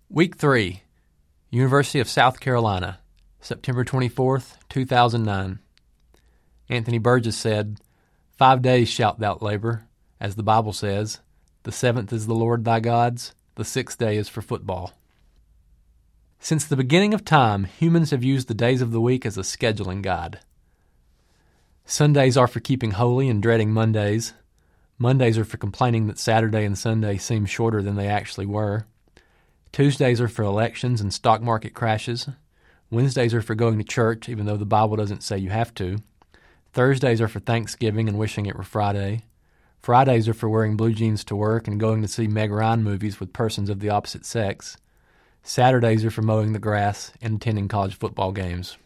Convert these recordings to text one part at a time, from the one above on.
Week 3, University of South Carolina, September 24th, 2009. Anthony Burgess said, 5 days shalt thou labor, as the Bible says. The seventh is the Lord thy God's, the sixth day is for football. Since the beginning of time, humans have used the days of the week as a scheduling guide. Sundays are for keeping holy and dreading Mondays. Mondays are for complaining that Saturday and Sunday seem shorter than they actually were. Tuesdays are for elections and stock market crashes. Wednesdays are for going to church, even though the Bible doesn't say you have to. Thursdays are for Thanksgiving and wishing it were Friday. Fridays are for wearing blue jeans to work and going to see Meg Ryan movies with persons of the opposite sex. Saturdays are for mowing the grass and attending college football games.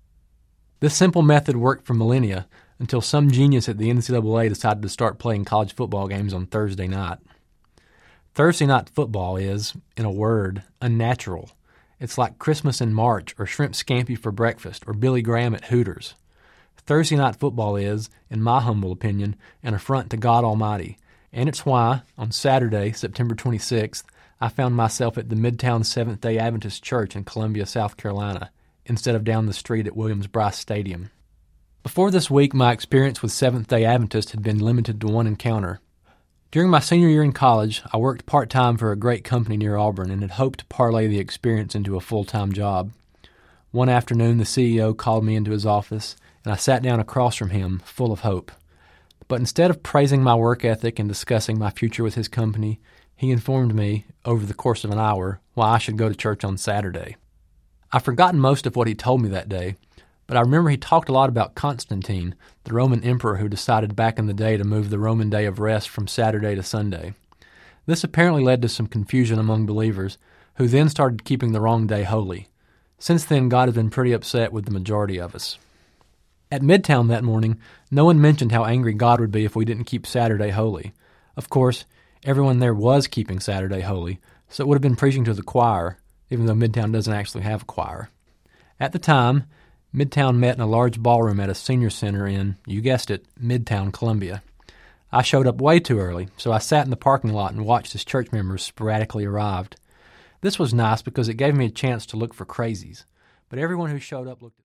This simple method worked for millennia until some genius at the NCAA decided to start playing college football games on Thursday night. Thursday night football is, in a word, unnatural. It's like Christmas in March or shrimp scampi for breakfast or Billy Graham at Hooters. Thursday night football is, in my humble opinion, an affront to God Almighty, and it's why, on Saturday, September 26th, I found myself at the Midtown Seventh-day Adventist Church in Columbia, South Carolina, instead of down the street at Williams-Brice Stadium. Before this week, my experience with Seventh-day Adventist had been limited to one encounter. During my senior year in college, I worked part-time for a great company near Auburn and had hoped to parlay the experience into a full-time job. One afternoon, the CEO called me into his office, and I sat down across from him, full of hope. But instead of praising my work ethic and discussing my future with his company, he informed me, over the course of an hour, why I should go to church on Saturday. I've forgotten most of what he told me that day, but I remember he talked a lot about Constantine, the Roman emperor who decided back in the day to move the Roman day of rest from Saturday to Sunday. This apparently led to some confusion among believers, who then started keeping the wrong day holy. Since then, God has been pretty upset with the majority of us. At Midtown that morning, no one mentioned how angry God would be if we didn't keep Saturday holy. Of course, everyone there was keeping Saturday holy, so it would have been preaching to the choir, even though Midtown doesn't actually have a choir. At the time, Midtown met in a large ballroom at a senior center in, you guessed it, Midtown, Columbia. I showed up way too early, so I sat in the parking lot and watched as church members sporadically arrived. This was nice because it gave me a chance to look for crazies, but everyone who showed up looked